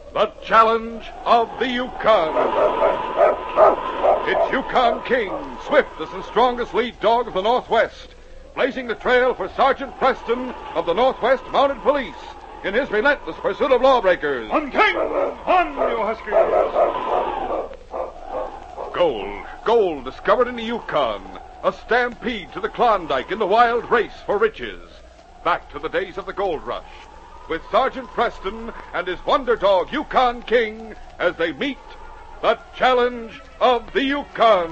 The Challenge of the Yukon. It's Yukon King, swiftest and strongest lead dog of the Northwest, blazing the trail for Sergeant Preston of the Northwest Mounted Police in his relentless pursuit of lawbreakers. On, King! On, you huskies! Gold discovered in the Yukon. A stampede to the Klondike in the wild race for riches. Back to the days of the gold rush, with Sergeant Preston and his wonder dog, Yukon King, as they meet the Challenge of the Yukon.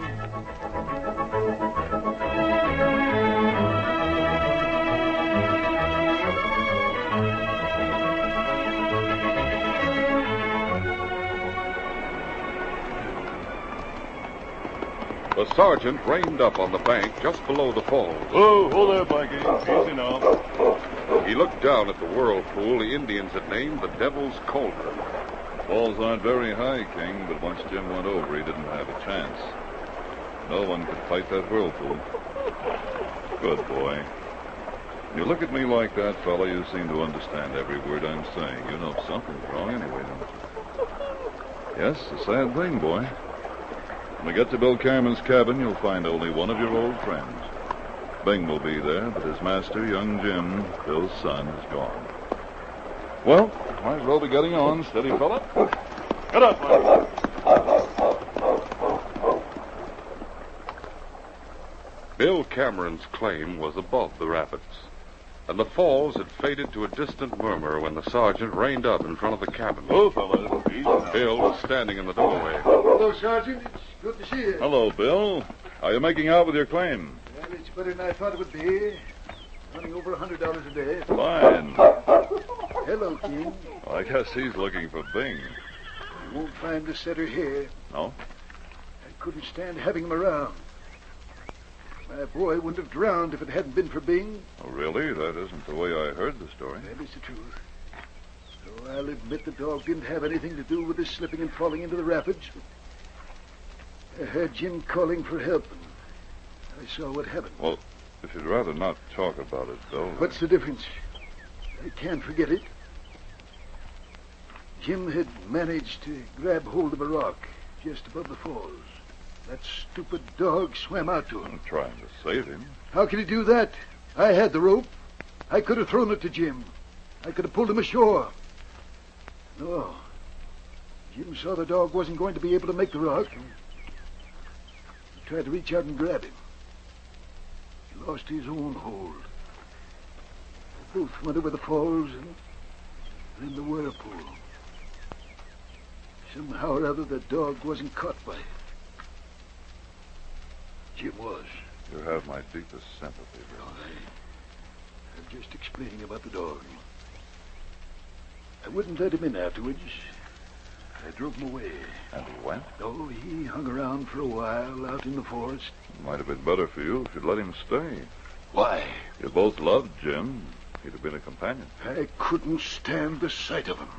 The sergeant reined up on the bank just below the falls. Oh there, Mikey. Easy now. He looked down at the whirlpool the Indians had named the Devil's Cauldron. Falls aren't very high, King, but once Jim went over, he didn't have a chance. No one could fight that whirlpool. Good boy. You look at me like that, fella, you seem to understand every word I'm saying. You know something's wrong anyway, don't you? Yes, a sad thing, boy. When we get to Bill Cameron's cabin, you'll find only one of your old friends. Bing will be there, but his master, young Jim, Bill's son, is gone. Well, might as well be getting on. Steady, fella. Get up, Mikey. Bill Cameron's claim was above the rapids, and the falls had faded to a distant murmur when the sergeant reined up in front of the cabin. Oh, fella, easy now. Bill was standing in the doorway. Hello, Sergeant. It's good to see you. Hello, Bill. How are you making out with your claim? Well, it's better than I thought it would be. Running over $100 a day. Fine. Hello, King. Well, I guess he's looking for Bing. You won't find the setter here. No? I couldn't stand having him around. My boy wouldn't have drowned if it hadn't been for Bing. Oh, really? That isn't the way I heard the story. That is the truth. So I'll admit the dog didn't have anything to do with his slipping and falling into the rapids. I heard Jim calling for help, and I saw what happened. Well, if you'd rather not talk about it, Bill. What's the difference? I can't forget it. Jim had managed to grab hold of a rock just above the falls. That stupid dog swam out to him. I'm trying to save him. How could he do that? I had the rope. I could have thrown it to Jim. I could have pulled him ashore. No. Jim saw the dog wasn't going to be able to make the rock. He tried to reach out and grab him. He lost his own hold. They both went over the falls and then the whirlpool. Somehow or other, the dog wasn't caught by it. Jim was. You have my deepest sympathy, Bill. I'm just explaining about the dog. I wouldn't let him in afterwards. I drove him away. And he went? Oh, he hung around for a while out in the forest. Might have been better for you if you'd let him stay. Why? You both loved Jim. He'd have been a companion. I couldn't stand the sight of him.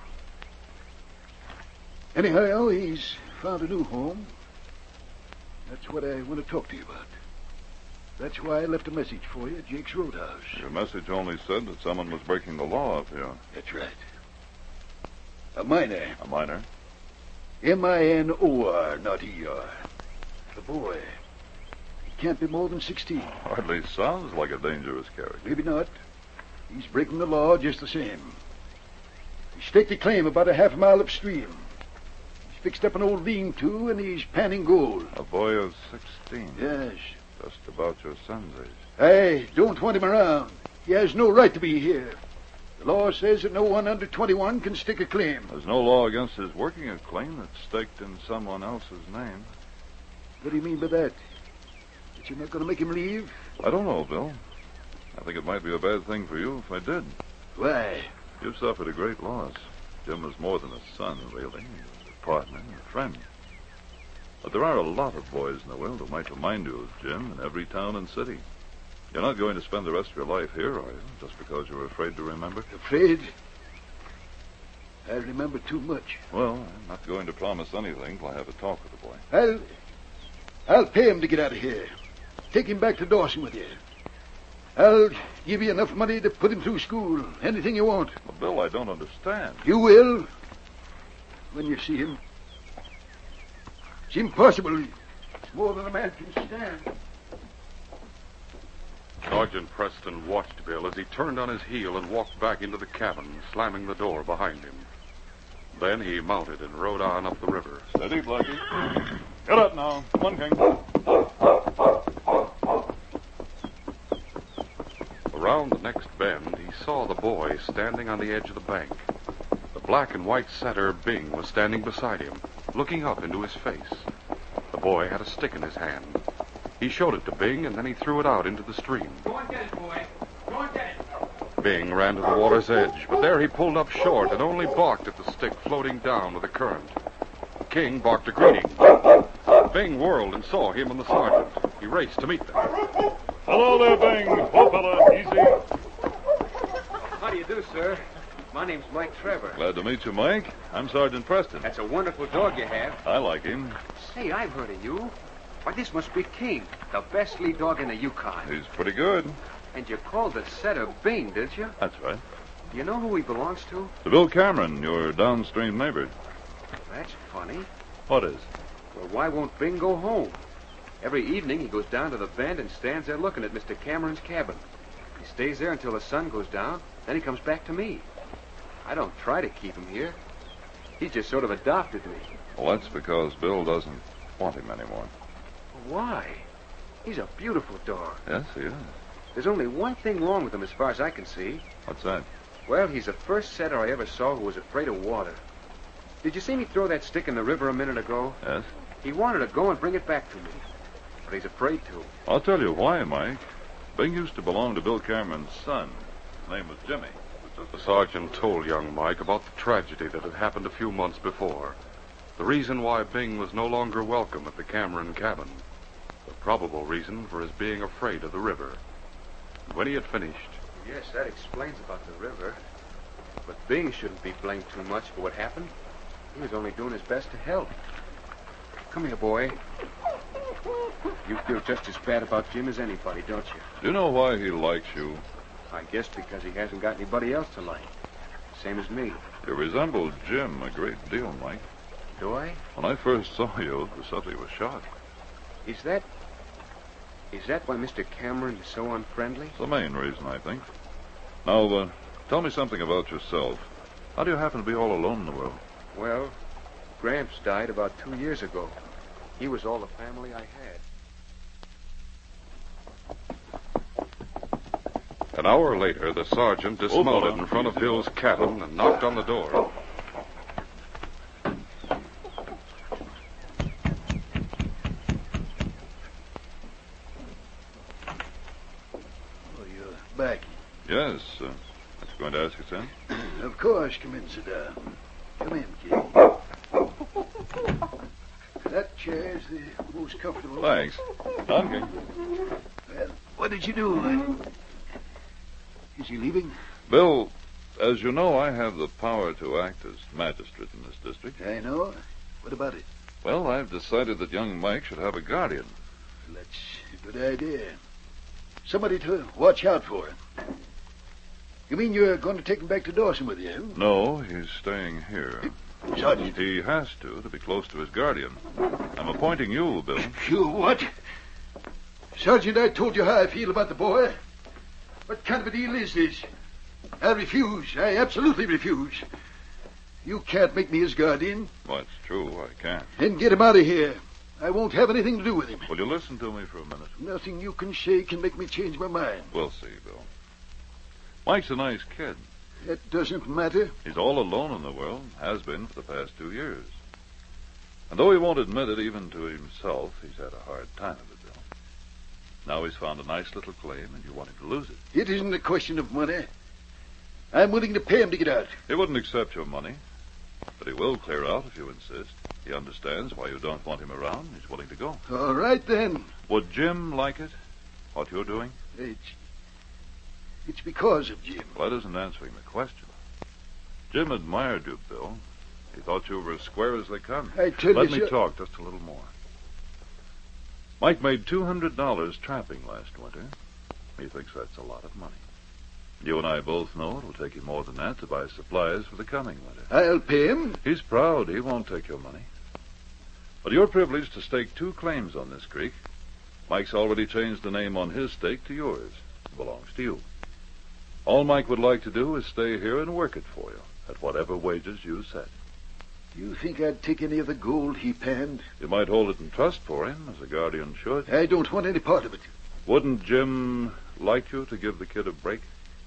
Anyhow, he's found a new home. That's what I want to talk to you about. That's why I left a message for you at Jake's Roadhouse. Your message only said that someone was breaking the law up here. That's right. A minor. A minor? M-I-N-O-R, not E-R. The boy. He can't be more than 16. Hardly sounds like a dangerous character. Maybe not. He's breaking the law just the same. He staked a claim about a half mile upstream. He's fixed up an old lean-to, and he's panning gold. A boy of 16? Yes. Just about your son's age. I don't want him around. He has no right to be here. The law says that no one under 21 can stake a claim. There's no law against his working a claim that's staked in someone else's name. What do you mean by that? That you're not going to make him leave? I don't know, Bill. I think it might be a bad thing for you if I did. Why? You've suffered a great loss. Jim was more than a son, really. He was a partner, a friend. But there are a lot of boys in the world who might remind you of Jim in every town and city. You're not going to spend the rest of your life here, are you? Just because you're afraid to remember? Afraid? I remember too much. Well, I'm not going to promise anything till I have a talk with the boy. I'll pay him to get out of here. Take him back to Dawson with you. I'll give you enough money to put him through school. Anything you want. Well, Bill, I don't understand. You will. when you see him. It's impossible. It's more than a man can stand. Sergeant Preston watched Bill as he turned on his heel and walked back into the cabin, slamming the door behind him. Then he mounted and rode on up the river. Steady, Blackie. Get up now. Come on, King. Around the next bend, he saw the boy standing on the edge of the bank. The black and white setter, Bing, was standing beside him, looking up into his face. The boy had a stick in his hand. He showed it to Bing, and then he threw it out into the stream. Go and get it, boy. Go and get it. Bing ran to the water's edge, but there he pulled up short and only balked at the stick floating down with the current. King barked a greeting. Bing whirled and saw him and the sergeant. He raced to meet them. Hello there, Bing. Whoa, fella. Easy. How do you do, sir? My name's Mike Trevor. Glad to meet you, Mike. I'm Sergeant Preston. That's a wonderful dog you have. I like him. Say, I've heard of you. Why, this must be King, the best lead dog in the Yukon. He's pretty good. And you called the setter Bing, did you? That's right. Do you know who he belongs to? To Bill Cameron, your downstream neighbor. That's funny. What is? Well, why won't Bing go home? Every evening he goes down to the bend and stands there looking at Mr. Cameron's cabin. He stays there until the sun goes down, then he comes back to me. I don't try to keep him here. He's just sort of adopted me. Well, that's because Bill doesn't want him anymore. Why? He's a beautiful dog. Yes, he is. There's only one thing wrong with him as far as I can see. What's that? Well, he's the first setter I ever saw who was afraid of water. Did you see me throw that stick in the river a minute ago? Yes? He wanted to go and bring it back to me, but he's afraid to. I'll tell you why, Mike. Bing used to belong to Bill Cameron's son. His name was Jimmy. The sergeant told young Mike about the tragedy that had happened a few months before. The reason why Bing was no longer welcome at the Cameron cabin. The probable reason for his being afraid of the river. And when he had finished... Yes, that explains about the river. But Bing shouldn't be blamed too much for what happened. He was only doing his best to help. Come here, boy. You feel just as bad about Jim as anybody, don't you? Do you know why he likes you? I guess because he hasn't got anybody else to like. Same as me. You resemble Jim a great deal, Mike. Do I? When I first saw you, I suddenly was shocked. Is that why Mr. Cameron is so unfriendly? It's the main reason, I think. Now, tell me something about yourself. How do you happen to be all alone in the world? Well, Gramps died about 2 years ago. He was all the family I had. An hour later, the sergeant dismounted in front of Bill's cabin and knocked on the door. Oh, you're back. Yes. I was going to ask you, son. Of course. Come in, sit down. Come in, kid. That chair's the most comfortable. Thanks. On, King. Well, what did you do? Is he leaving? Bill, as you know, I have the power to act as magistrate in this district. I know. What about it? Well, I've decided that young Mike should have a guardian. That's a good idea. Somebody to watch out for him. You mean you're going to take him back to Dawson with you? No, he's staying here. Sergeant. He has to be close to his guardian. I'm appointing you, Bill. You what? Sergeant, I told you how I feel about the boy. What kind of a deal is this? I refuse. I absolutely refuse. You can't make me his guardian. Well, it's true, I can't. Then get him out of here. I won't have anything to do with him. Will you listen to me for a minute? Nothing you can say can make me change my mind. We'll see, Bill. Mike's a nice kid. That doesn't matter. He's all alone in the world, has been for the past 2 years. And though he won't admit it even to himself, he's had a hard time of it, Bill. Now he's found a nice little claim, and you want him to lose it. It isn't a question of money. I'm willing to pay him to get out. He wouldn't accept your money, but he will clear out if you insist. He understands why you don't want him around. He's willing to go. All right, then. Would Jim like it, what you're doing? It's because of Jim. Well, that isn't answering the question. Jim admired you, Bill. He thought you were as square as they come. I tell you, Let me sir... talk just a little more. Mike made $200 trapping last winter. He thinks that's a lot of money. You and I both know it'll take you more than that to buy supplies for the coming winter. I'll pay him. He's proud. He won't take your money. But you're privileged to stake 2 claims on this creek. Mike's already changed the name on his stake to yours. It belongs to you. All Mike would like to do is stay here and work it for you at whatever wages you set. You think I'd take any of the gold he panned? You might hold it in trust for him, as a guardian should. I don't want any part of it. Wouldn't Jim like you to give the kid a break?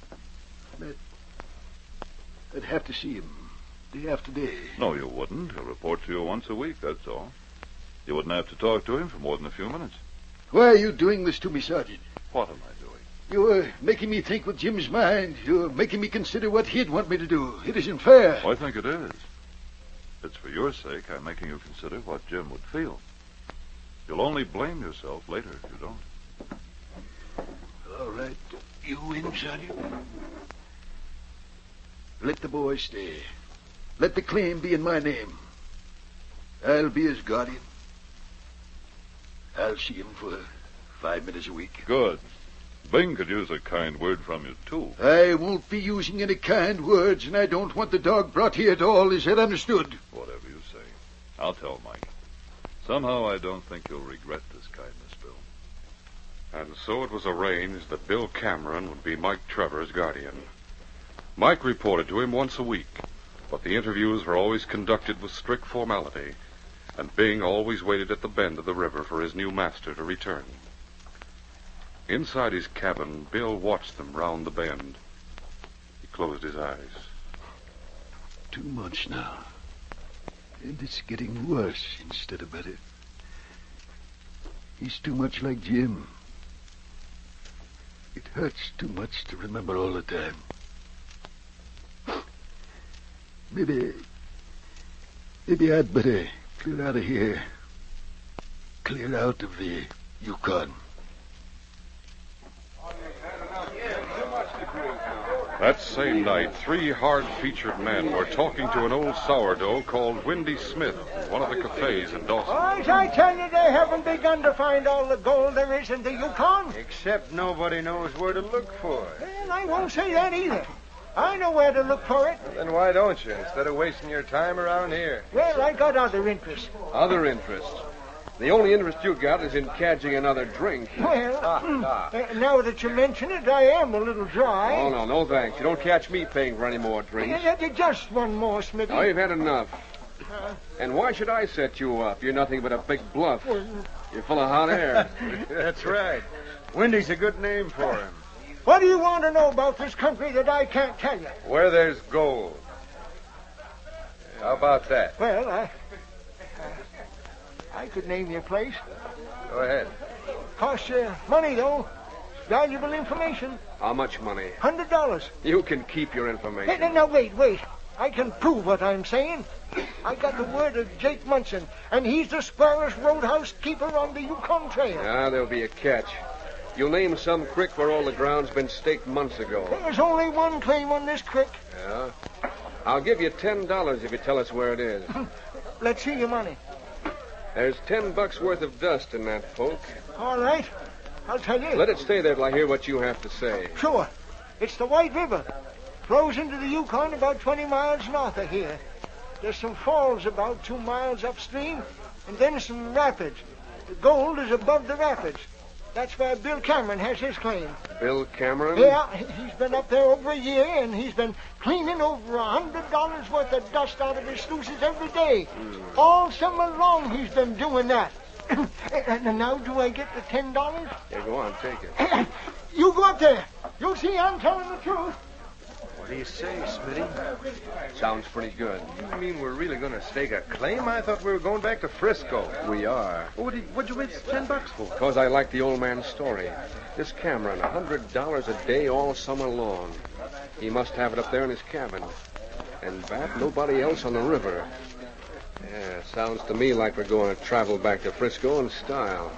I'd have to see him day after day. No, you wouldn't. He'll report to you once a week, that's all. You wouldn't have to talk to him for more than a few minutes. Why are you doing this to me, Sergeant? What am I doing? You're making me think with Jim's mind. You're making me consider what he'd want me to do. It isn't fair. I think it is. It's for your sake I'm making you consider what Jim would feel. You'll only blame yourself later if you don't. All right. You win, Sergeant. Let the boy stay. Let the claim be in my name. I'll be his guardian. I'll see him for 5 minutes a week. Good. Bing could use a kind word from you, too. I won't be using any kind words, and I don't want the dog brought here at all. Is that understood? Whatever you say. I'll tell Mike. Somehow I don't think you'll regret this kindness, Bill. And so it was arranged that Bill Cameron would be Mike Trevor's guardian. Mike reported to him once a week, but the interviews were always conducted with strict formality, and Bing always waited at the bend of the river for his new master to return. Inside his cabin, Bill watched them round the bend. He closed his eyes. Too much now. And it's getting worse instead of better. He's too much like Jim. It hurts too much to remember all the time. Maybe I'd better clear out of here. Clear out of the Yukon. That same night, 3 hard-featured men were talking to an old sourdough called Windy Smith, one of the cafes in Dawson. Boys, I tell you, they haven't begun to find all the gold there is in the Yukon. Except nobody knows where to look for it. Well, I won't say that either. I know where to look for it. Then why don't you, instead of wasting your time around here? Well, I got other interests. Other interests? The only interest you got is in catching another drink. Well, now that you mention it, I am a little dry. Oh, no thanks. You don't catch me paying for any more drinks. Just one more, Smithy. Oh, you've had enough. And why should I set you up? You're nothing but a big bluff. You're full of hot air. That's right. Windy's a good name for him. What do you want to know about this country that I can't tell you? Where there's gold. How about that? Well, I could name you a place. Go ahead. Costs you money, though. Valuable information. How much money? $100. You can keep your information. Hey, now, wait. I can prove what I'm saying. I got the word of Jake Munson, and he's the squarest roadhouse keeper on the Yukon Trail. There'll be a catch. You'll name some creek where all the ground's been staked months ago. There's only one claim on this creek. Yeah? I'll give you $10 if you tell us where it is. Let's see your money. There's $10 worth of dust in that poke. All right. I'll tell you. Let it stay there till I hear what you have to say. Sure. It's the White River. Flows into the Yukon about 20 miles north of here. There's some falls about 2 miles upstream, and then some rapids. The gold is above the rapids. That's where Bill Cameron has his claim. Bill Cameron? Yeah, he's been up there over a year, and he's been cleaning over $100 worth of dust out of his sluices every day. All summer long he's been doing that. And now do I get the $10? Yeah, go on, take it. You go up there. You'll see I'm telling the truth. What do you say, Smitty? Sounds pretty good. You mean we're really going to stake a claim? I thought we were going back to Frisco. We are. What'd you waste $10 for? Because I like the old man's story. This Cameron, $100 a day all summer long. He must have it up there in his cabin. And that, nobody else on the river. Yeah, sounds to me like we're going to travel back to Frisco in style.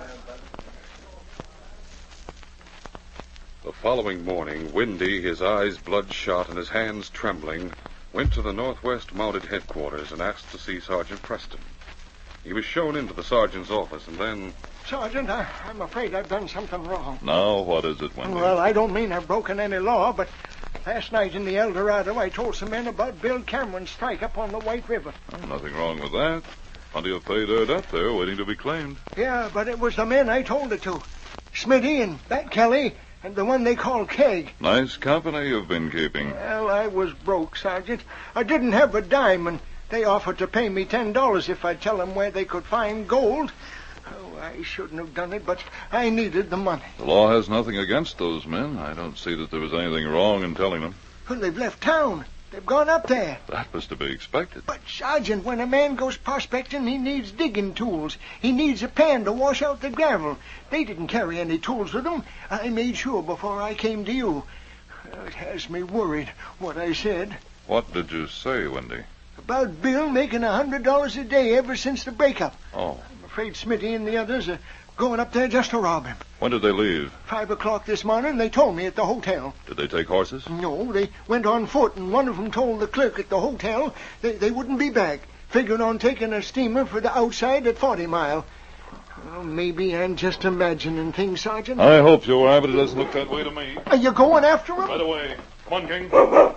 The following morning, Windy, his eyes bloodshot and his hands trembling, went to the Northwest Mounted Headquarters and asked to see Sergeant Preston. He was shown into the sergeant's office, and then... Sergeant, I'm afraid I've done something wrong. Now, what is it, Wendy? Well, I don't mean I've broken any law, but Last night in the El Dorado, I told some men about Bill Cameron's strike up on the White River. Oh, nothing wrong with that. Plenty of pay dirt up there waiting to be claimed. Yeah, but it was the men I told it to. Smitty and Bat Kelly and the one they call Keg. Nice company you've been keeping. Well, I was broke, Sergeant. I didn't have a dime, and they offered to pay me $10 if I'd tell them where they could find gold. Oh, I shouldn't have done it, but I needed the money. The law has nothing against those men. I don't see that there was anything wrong in telling them. Well, they've left town. They've gone up there. That was to be expected. But, Sergeant, when a man goes prospecting, he needs digging tools. He needs a pan to wash out the gravel. They didn't carry any tools with them. I made sure before I came to you. It has me worried, what I said. What did you say, Wendy? About Bill making $100 a day ever since the breakup. Oh. I'm afraid Smitty and the others are going up there just to rob him. When did they leave? 5 o'clock this morning, they told me at the hotel. Did they take horses? No, they went on foot, and one of them told the clerk at the hotel they wouldn't be back. Figured on taking a steamer for the outside at 40 Mile. Well, maybe I'm just imagining things, Sergeant. I hope you are, but it doesn't look that way to me. Are you going after him? Right away. Come on, King.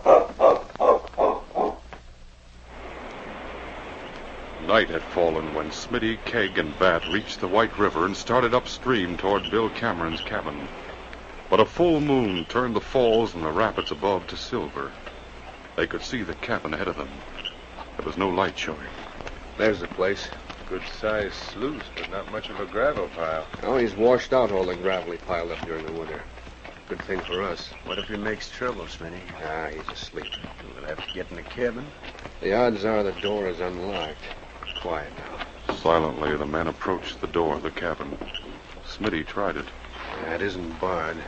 Night had fallen when Smitty, Keg, and Bat reached the White River and started upstream toward Bill Cameron's cabin. But a full moon turned the falls and the rapids above to silver. They could see the cabin ahead of them. There was no light showing. There's the place. Good-sized sluice, but not much of a gravel pile. Oh, he's washed out all the gravel he piled up during the winter. Good thing for us. What if he makes trouble, Smitty? Ah, he's asleep. We'll have to get in the cabin. The odds are the door is unlocked. Quiet now. Silently, the men approached the door of the cabin. Smitty tried it. It isn't barred.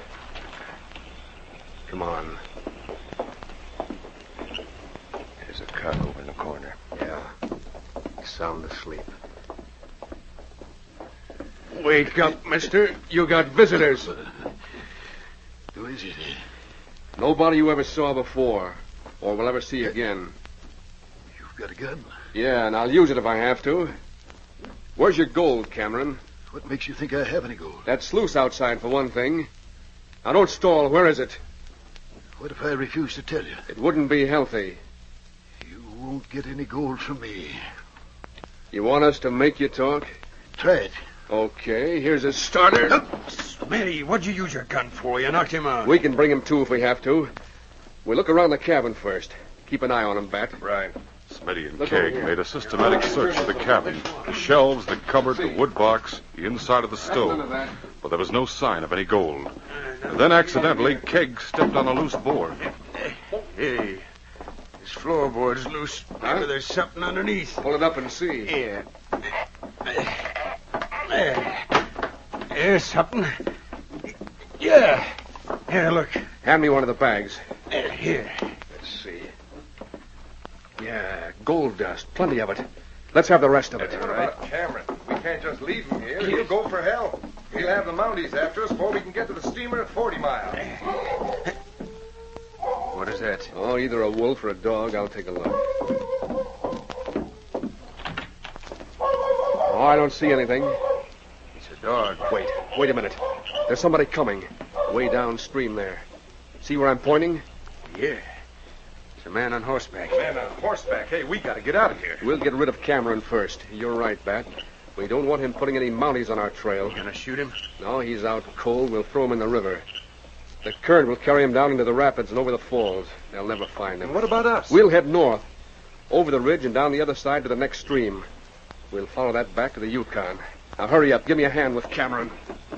Come on. There's a cot over in the corner. Yeah. Sound asleep. Wake up, mister. You got visitors. Who is it? Nobody you ever saw before, or will ever see again. You've got a gun? Yeah, and I'll use it if I have to. Where's your gold, Cameron? What makes you think I have any gold? That sluice outside, for one thing. Now, don't stall. Where is it? What if I refuse to tell you? It wouldn't be healthy. You won't get any gold from me. You want us to make you talk? Try it. Okay, here's a starter. Smitty, what'd you use your gun for? You knocked him out. We can bring him to if we have to. We'll look around the cabin first. Keep an eye on him, Bat. Right. Smitty and Keg made a systematic search of the cabin. The shelves, the cupboard, the wood box, the inside of the stove. But there was no sign of any gold. And then accidentally, Keg stepped on a loose board. Hey, this floorboard's loose. Maybe there's something underneath. Pull it up and see. Here. There's something. Yeah. Here, look. Hand me one of the bags. Here. Let's see. Yeah, gold dust. Plenty of it. Let's have the rest of it. All right. Cameron, we can't just leave him here. He'll go for hell. He'll have the Mounties after us before we can get to the steamer at 40 Mile. What is that? Oh, either a wolf or a dog. I'll take a look. Oh, I don't see anything. It's a dog. Wait a minute. There's somebody coming. Way downstream there. See where I'm pointing? Yeah. It's a man on horseback. Man on horseback. Hey, we got to get out of here. We'll get rid of Cameron first. You're right, Bat. We don't want him putting any Mounties on our trail. You gonna shoot him? No, he's out cold. We'll throw him in the river. The current will carry him down into the rapids and over the falls. They'll never find him. And what about us? We'll head north, over the ridge and down the other side to the next stream. We'll follow that back to the Yukon. Now, hurry up. Give me a hand with Cameron.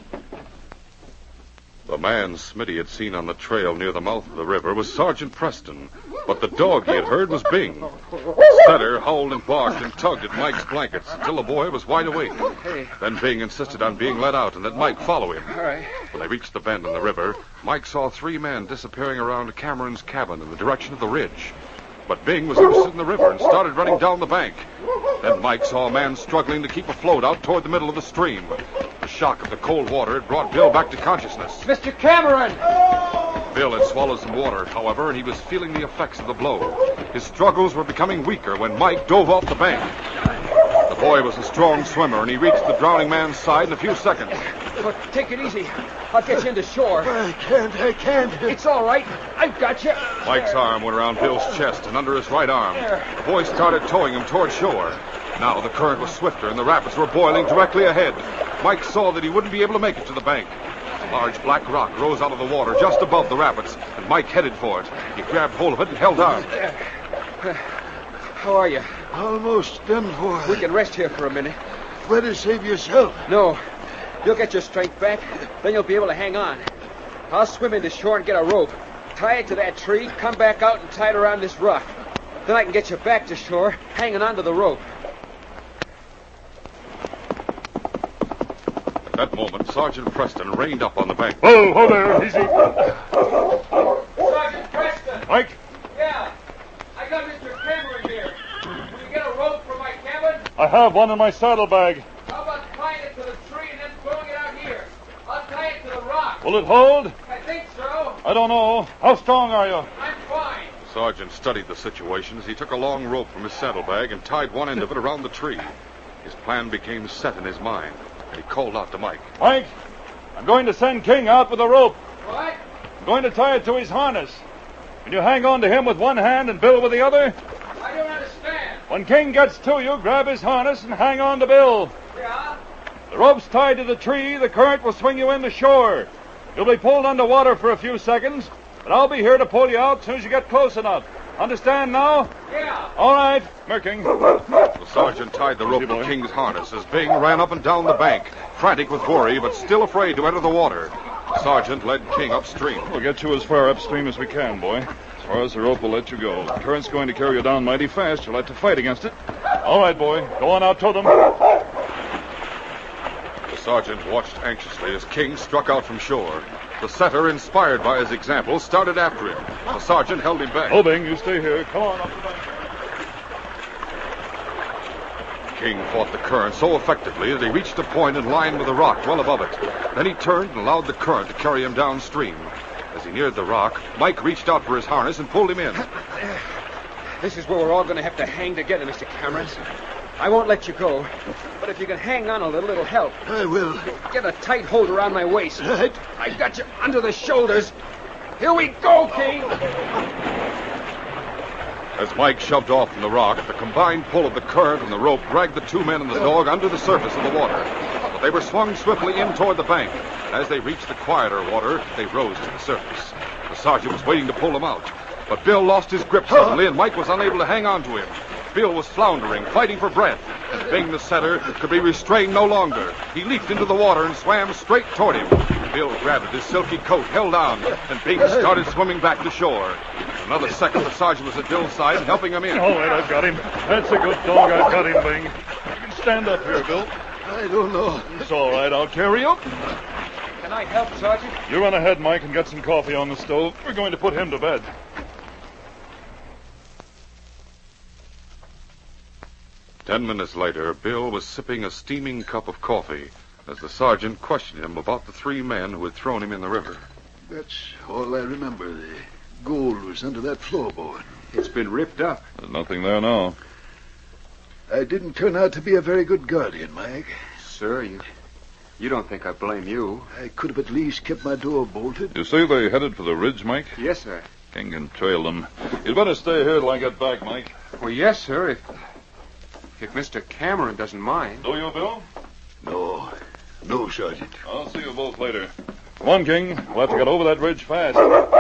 The man Smitty had seen on the trail near the mouth of the river was Sergeant Preston, but the dog he had heard was Bing. Stutter howled and barked and tugged at Mike's blankets until the boy was wide awake. Then Bing insisted on being let out and that Mike follow him. All right. When they reached the bend in the river, Mike saw 3 men disappearing around Cameron's cabin in the direction of the ridge. But Bing was interested in the river and started running down the bank. Then Mike saw a man struggling to keep afloat out toward the middle of the stream. The shock of the cold water had brought Bill back to consciousness. Mr. Cameron! Bill had swallowed some water, however, and he was feeling the effects of the blow. His struggles were becoming weaker when Mike dove off the bank. The boy was a strong swimmer, and he reached the drowning man's side in a few seconds. Oh, take it easy. I'll get you into shore. I can't. It's all right. I've got you. Mike's arm went around Bill's chest and under his right arm. The boys started towing him toward shore. Now the current was swifter and the rapids were boiling directly ahead. Mike saw that he wouldn't be able to make it to the bank. A large black rock rose out of the water just above the rapids, and Mike headed for it. He grabbed hold of it and held on. How are you? Almost done for. We can rest here for a minute. Better save yourself. No. You'll get your strength back. Then you'll be able to hang on. I'll swim into shore and get a rope. Tie it to that tree, come back out and tie it around this rock. Then I can get you back to shore, hanging onto the rope. At that moment, Sergeant Preston reined up on the bank. Oh, there, easy. Sergeant Preston! Mike? Yeah. I got Mr. Cameron here. Will you get a rope from my cabin? I have one in my saddlebag. How about tying it to the tree and then throwing it out here? I'll tie it to the rock. Will it hold? I think so. I don't know. How strong are you? I'm fine. The sergeant studied the situation as he took a long rope from his saddlebag and tied one end of it around the tree. His plan became set in his mind, and he called out to Mike. Mike, I'm going to send King out with a rope. What? I'm going to tie it to his harness. Can you hang on to him with one hand and Bill with the other? I don't understand. When King gets to you, grab his harness and hang on to Bill. Yeah? The rope's tied to the tree. The current will swing you in to shore. You'll be pulled underwater for a few seconds, but I'll be here to pull you out as soon as you get close enough. Understand now? Yeah. All right, Merking. The sergeant tied the rope to King's harness as Bing ran up and down the bank, frantic with worry but still afraid to enter the water. The sergeant led King upstream. We'll get you as far upstream as we can, boy. As far as the rope will let you go. The current's going to carry you down mighty fast. You'll have to fight against it. All right, boy. Go on out to them. The sergeant watched anxiously as King struck out from shore. The setter, inspired by his example, started after him. The sergeant held him back. Oh, Bing, you stay here. Come on up the bank. King fought the current so effectively that he reached a point in line with the rock well above it. Then he turned and allowed the current to carry him downstream. As he neared the rock, Mike reached out for his harness and pulled him in. This is where we're all going to have to hang together, Mr. Cameron. I won't let you go. But if you can hang on a little, it'll help. I will. Get a tight hold around my waist. Right. I got you under the shoulders. Here we go, King. As Mike shoved off from the rock, the combined pull of the current and the rope dragged the two men and the dog under the surface of the water. But they were swung swiftly in toward the bank. And as they reached the quieter water, they rose to the surface. The sergeant was waiting to pull them out. But Bill lost his grip suddenly, and Mike was unable to hang on to him. Bill was floundering, fighting for breath. And Bing, the setter, could be restrained no longer. He leaped into the water and swam straight toward him. Bill grabbed at his silky coat, held on, and Bing started swimming back to shore. In another second, the sergeant was at Bill's side, helping him in. All right, I've got him. That's a good dog. I've got him, Bing. You can stand up here, Bill. I don't know. It's all right. I'll carry you. Can I help, Sergeant? You run ahead, Mike, and get some coffee on the stove. We're going to put him to bed. 10 minutes later, Bill was sipping a steaming cup of coffee as the sergeant questioned him about the three men who had thrown him in the river. That's all I remember. The gold was under that floorboard. It's been ripped up. There's nothing there now. I didn't turn out to be a very good guardian, Mike. Sir, you don't think I blame you? I could have at least kept my door bolted. You say they headed for the ridge, Mike? Yes, sir. King can trail them. You'd better stay here till I get back, Mike. Well, yes, sir, if Mr. Cameron doesn't mind. Do you, Bill? No, Sergeant. I'll see you both later. Come on, King. We'll have to get over that ridge fast.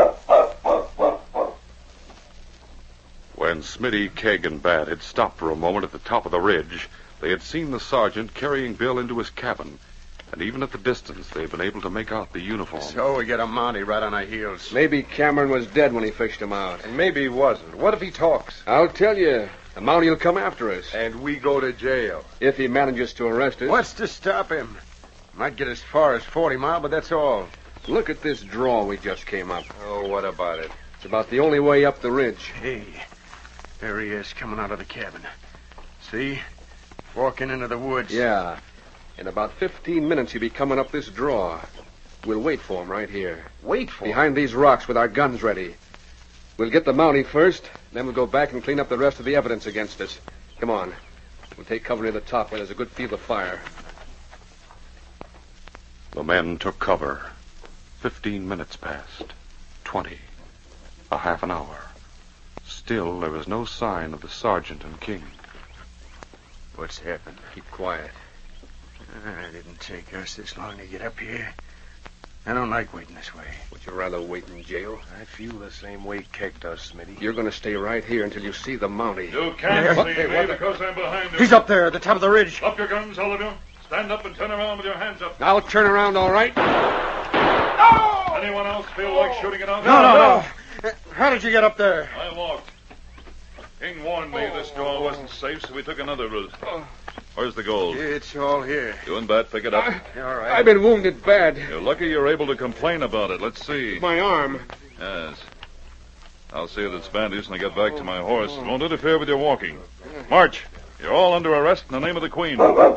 When Smitty, Keg, and Bat had stopped for a moment at the top of the ridge, they had seen the sergeant carrying Bill into his cabin. And even at the distance, they had been able to make out the uniform. So we get a Mountie right on our heels. Maybe Cameron was dead when he fished him out. And maybe he wasn't. What if he talks? I'll tell you, the Mountie will come after us. And we go to jail. If he manages to arrest us. What's to stop him? Might get as far as 40 Mile, but that's all. Look at this draw we just came up. Oh, what about it? It's about the only way up the ridge. Hey, there he is coming out of the cabin. See? Walking into the woods. Yeah. In about 15 minutes, he'll be coming up this draw. We'll wait for him right here. Wait for him? Behind these rocks with our guns ready. We'll get the Mountie first, then we'll go back and clean up the rest of the evidence against us. Come on. We'll take cover near the top where there's a good field of fire. The men took cover. 15 minutes passed. 20. A half an hour. Still, there was no sign of the sergeant and King. What's happened? Keep quiet. It didn't take us this long to get up here. I don't like waiting this way. Would you rather wait in jail? I feel the same way Keck does, Smitty. You're going to stay right here until you see the Mountie. You can't see me because I'm behind you. He's up there at the top of the ridge. Up your guns, all of you. Stand up and turn around with your hands up. I'll turn around, all right. Anyone else feel like shooting it out? No. How did you get up there? I walked. King warned me this door wasn't safe, so we took another route. Where's the gold? It's all here. You and Bat pick it up. All right. I've been wounded bad. You're lucky you're able to complain about it. Let's see. My arm. Yes. I'll see that it's bandaged when I get back to my horse. It won't interfere with your walking. March. You're all under arrest in the name of the Queen.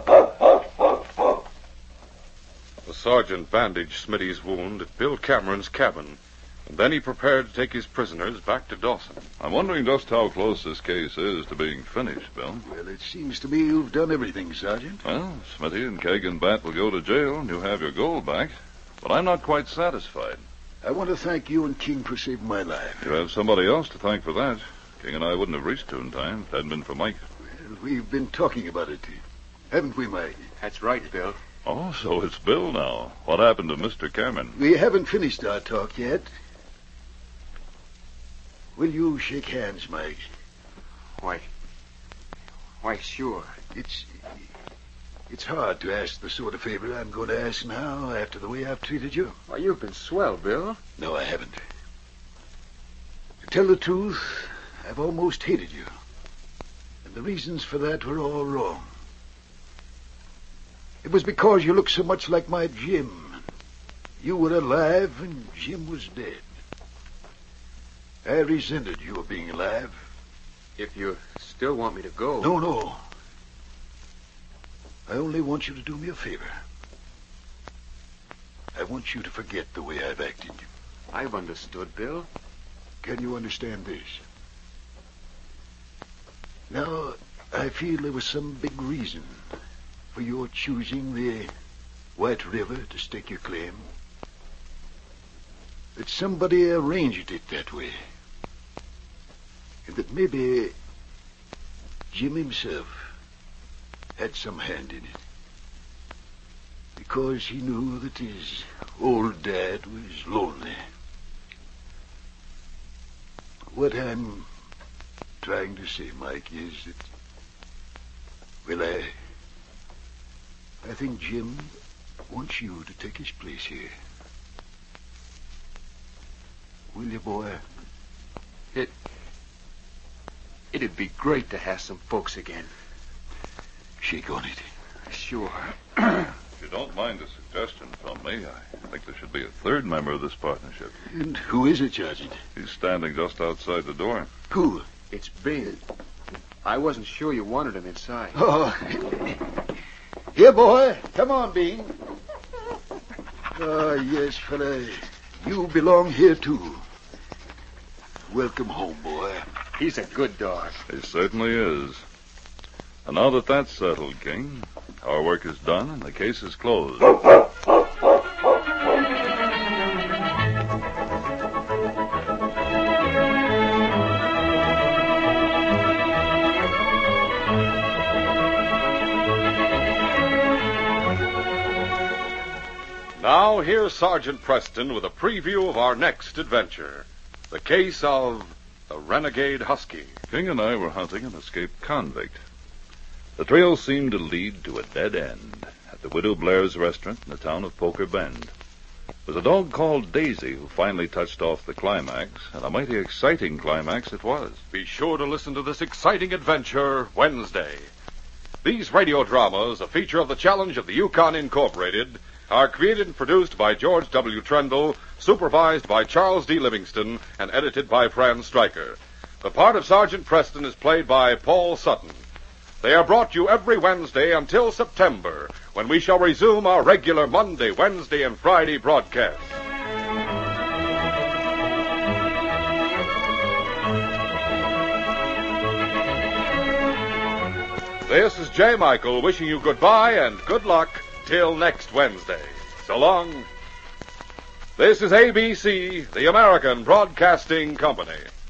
The sergeant bandaged Smitty's wound at Bill Cameron's cabin, and then he prepared to take his prisoners back to Dawson. I'm wondering just how close this case is to being finished, Bill. Well, it seems to me you've done everything, Sergeant. Well, Smitty and Keg and Bat will go to jail, and you'll have your gold back. But I'm not quite satisfied. I want to thank you and King for saving my life. You have somebody else to thank for that. King and I wouldn't have reached you in time if it hadn't been for Mike. Well, we've been talking about it, haven't we, Mike? That's right, Bill. Oh, so it's Bill now. What happened to Mr. Cameron? We haven't finished our talk yet. Will you shake hands, Mike? Why, sure. It's hard to ask the sort of favor I'm going to ask now after the way I've treated you. Why, you've been swell, Bill. No, I haven't. To tell the truth, I've almost hated you. And the reasons for that were all wrong. It was because you looked so much like my Jim. You were alive and Jim was dead. I resented your being alive. If you still want me to go... No. I only want you to do me a favor. I want you to forget the way I've acted. I've understood, Bill. Can you understand this? Now, I feel there was some big reason for your choosing the White River to stake your claim. That somebody arranged it that way. And that maybe Jim himself had some hand in it. Because he knew that his old dad was lonely. What I'm trying to say, Mike, is that... Well, I think Jim wants you to take his place here. Will you, boy? It'd be great to have some folks again. Shake on it. Sure. If you don't mind a suggestion from me, I think there should be a third member of this partnership. And who is it, Sergeant? He's standing just outside the door. Who? It's Bing. I wasn't sure you wanted him inside. Oh. Here, boy. Come on, Bing. Ah, yes, fella. You belong here, too. Welcome home, boy. He's a good dog. He certainly is. And now that that's settled, King, our work is done and the case is closed. Now, here's Sergeant Preston with a preview of our next adventure. The case of the Renegade Husky. King and I were hunting an escaped convict. The trail seemed to lead to a dead end at the Widow Blair's restaurant in the town of Poker Bend. It was a dog called Daisy who finally touched off the climax, and a mighty exciting climax it was. Be sure to listen to this exciting adventure Wednesday. These radio dramas, a feature of the Challenge of the Yukon Incorporated, are created and produced by George W. Trendle, supervised by Charles D. Livingston, and edited by Fran Stryker. The part of Sergeant Preston is played by Paul Sutton. They are brought to you every Wednesday until September, when we shall resume our regular Monday, Wednesday, and Friday broadcasts. This is J. Michael wishing you goodbye and good luck till next Wednesday. So long. This is ABC, the American Broadcasting Company.